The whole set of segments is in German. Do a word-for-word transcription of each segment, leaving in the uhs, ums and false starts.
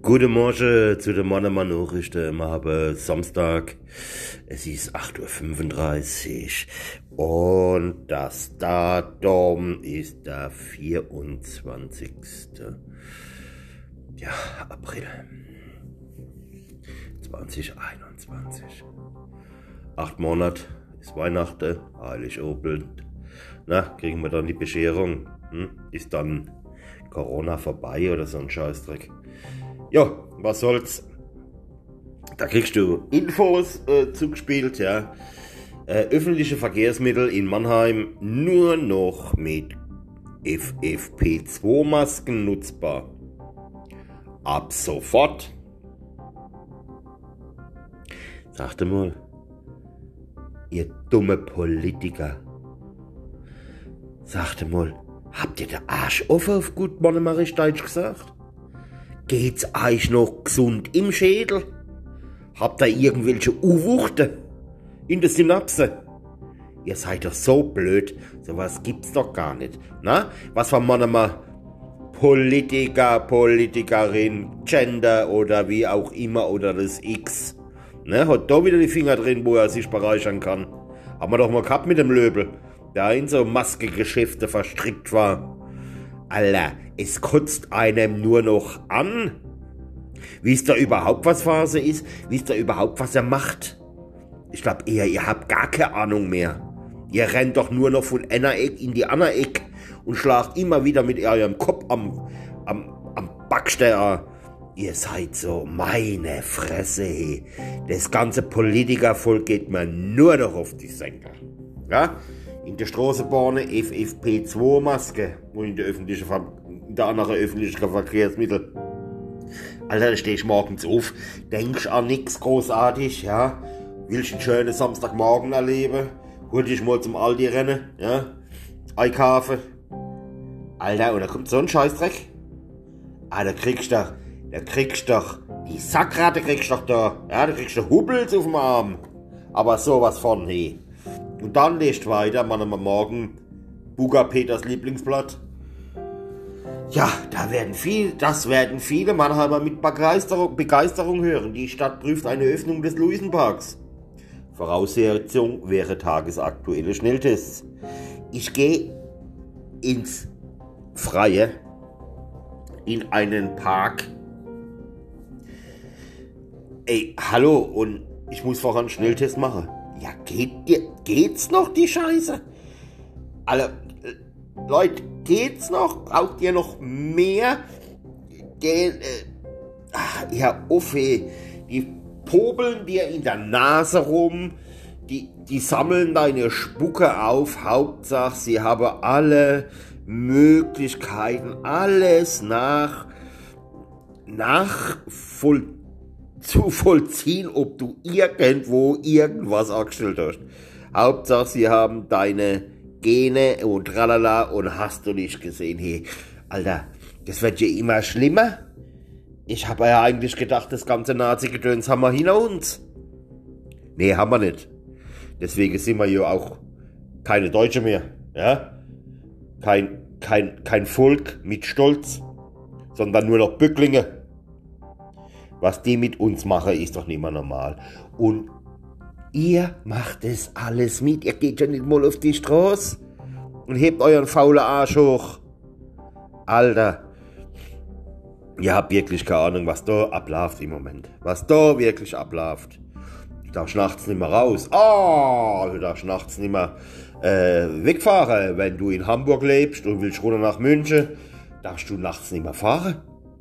Guten Morgen zu den Mannemann Nachrichten. Wir haben Samstag, es ist acht Uhr fünfunddreißig und das Datum ist der vierundzwanzigste Ja, April zweitausendeinundzwanzig. Acht Monate ist Weihnachten, Heiligabend. Na, kriegen wir dann die Bescherung? Hm? Ist dann Corona vorbei oder so ein Scheißdreck? Ja, was soll's? Da kriegst du Infos äh, zugespielt, ja. Äh, öffentliche Verkehrsmittel in Mannheim nur noch mit F F P zwei Masken nutzbar. Ab sofort. Sagte mal, ihr dumme Politiker. Sagte mal, habt ihr den Arsch offen auf gut Mannemarisch Deutsch gesagt? Geht's euch noch gesund im Schädel? Habt ihr irgendwelche U-Wuchten in der Synapse? Ihr seid doch so blöd, sowas gibt's doch gar nicht. Na, was von Mannemann? Politiker, Politikerin, Gender oder wie auch immer oder das X. Ne, hat da wieder die Finger drin, wo er sich bereichern kann. Haben wir doch mal gehabt mit dem Löbel, der in so Maskegeschäfte verstrickt war. Alter, es kotzt einem nur noch an. Wisst ihr überhaupt, was Phase ist? Wisst ihr überhaupt, was er macht? Ich glaube eher, ihr habt gar keine Ahnung mehr. Ihr rennt doch nur noch von einer Ecke in die andere Ecke und schlagt immer wieder mit eurem Kopf am, am, am Backstein. Ihr seid so, meine Fresse, hey. Das ganze Politikervolk geht mir nur noch auf die Senker. Ja? In der Straßenbahn F F P zwei Maske und in der öffentlichen, in der anderen öffentlichen Verkehrsmittel. Alter, da stehst du morgens auf, denkst an nichts großartig, ja. Willst einen schönen Samstagmorgen erleben, hol dich mal zum Aldi rennen, ja. Einkaufen. Alter, und da kommt so ein Scheißdreck. Ah, da kriegst du doch, da kriegst du doch, die Sackratte kriegst du doch da, ja, da kriegst du Hubbels auf dem Arm. Aber sowas von, hey. Und dann lest weiter, man am Morgen, Buga Peters Lieblingsblatt. Ja, da werden viel, das werden viele Mannheimer mit Begeisterung, Begeisterung hören. Die Stadt prüft eine Öffnung des Luisenparks. Voraussetzung wäre tagesaktuelle Schnelltests. Ich gehe ins Freie, in einen Park. Ey, hallo, und ich muss vorher einen Schnelltest machen. Ja, geht dir, geht's noch, die Scheiße? Alle, äh, Leute, geht's noch? Braucht ihr noch mehr? Ge äh, ach, ja, Uffe, die popeln dir in der Nase rum, die, die sammeln deine Spucke auf, Hauptsache, sie haben alle Möglichkeiten, alles nach, nach voll zu vollziehen, ob du irgendwo irgendwas angestellt hast. Hauptsache, sie haben deine Gene und tralala und hast du nicht gesehen. Hey, Alter, das wird ja immer schlimmer. Ich habe ja eigentlich gedacht, das ganze Nazi-Gedöns haben wir hinter uns. Nee, haben wir nicht. Deswegen sind wir ja auch keine Deutsche mehr. Ja? Kein, kein, kein Volk mit Stolz, sondern nur noch Bücklinge. Was die mit uns machen, ist doch nicht mehr normal. Und ihr macht es alles mit. Ihr geht ja nicht mal auf die Straße und hebt euren faulen Arsch hoch. Alter, ihr habt wirklich keine Ahnung, was da abläuft im Moment. Was da wirklich abläuft. Du darfst nachts nicht mehr raus. Ah, oh, du darfst nachts nicht mehr äh, wegfahren. Wenn du in Hamburg lebst und willst runter nach München, darfst du nachts nicht mehr fahren.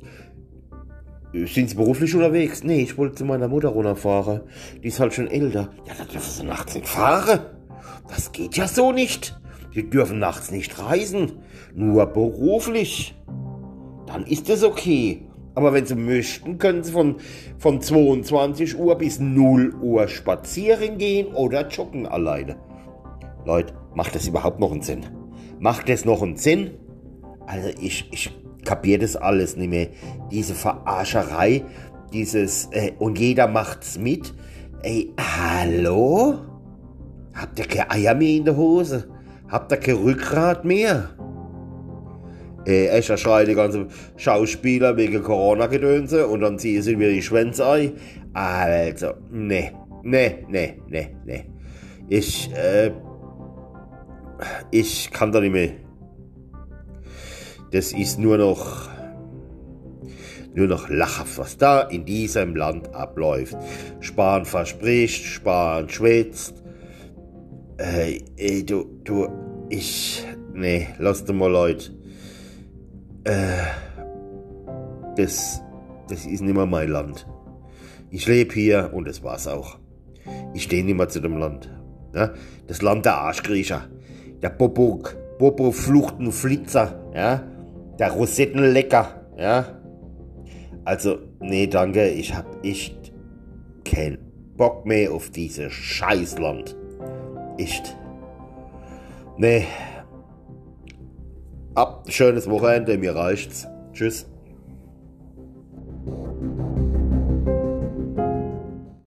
Sind Sie beruflich unterwegs? Nee, ich wollte zu meiner Mutter runterfahren. Die ist halt schon älter. Ja, da dürfen Sie nachts nicht fahren. Das geht ja so nicht. Die dürfen nachts nicht reisen. Nur beruflich. Dann ist das okay. Aber wenn Sie möchten, können Sie von, von zweiundzwanzig Uhr bis null Uhr spazieren gehen oder joggen alleine. Leute, macht das überhaupt noch einen Sinn? Macht das noch einen Sinn? Also ich, ich kapiert das alles nicht mehr. Diese Verarscherei, dieses, äh, und jeder macht's mit. Ey, hallo? Habt ihr keine Eier mehr in der Hose? Habt ihr kein Rückgrat mehr? Äh, echt, da schreien die ganzen Schauspieler wegen Corona-Gedönse und dann ziehen sie wieder die Schwänze ein. Also, ne, ne, ne, ne, ne. Ich, äh, ich kann da nicht mehr. Das ist nur noch, nur noch lachhaft, was da in diesem Land abläuft. Spahn verspricht, Spahn schwätzt. Äh, ey, du, du, ich, nee, lass dir mal, Leute. Äh, das, das ist nicht mehr mein Land. Ich lebe hier und das war's auch. Ich stehe nicht mehr zu dem Land. Ja? Das Land der Arschkriecher, der Popo, Popo Fluchten Flitzer, ja? Der Rosettenlecker, ja? Also, nee, danke, ich hab echt keinen Bock mehr auf dieses Scheißland. Echt. Nee. Ab, schönes Wochenende, mir reicht's. Tschüss.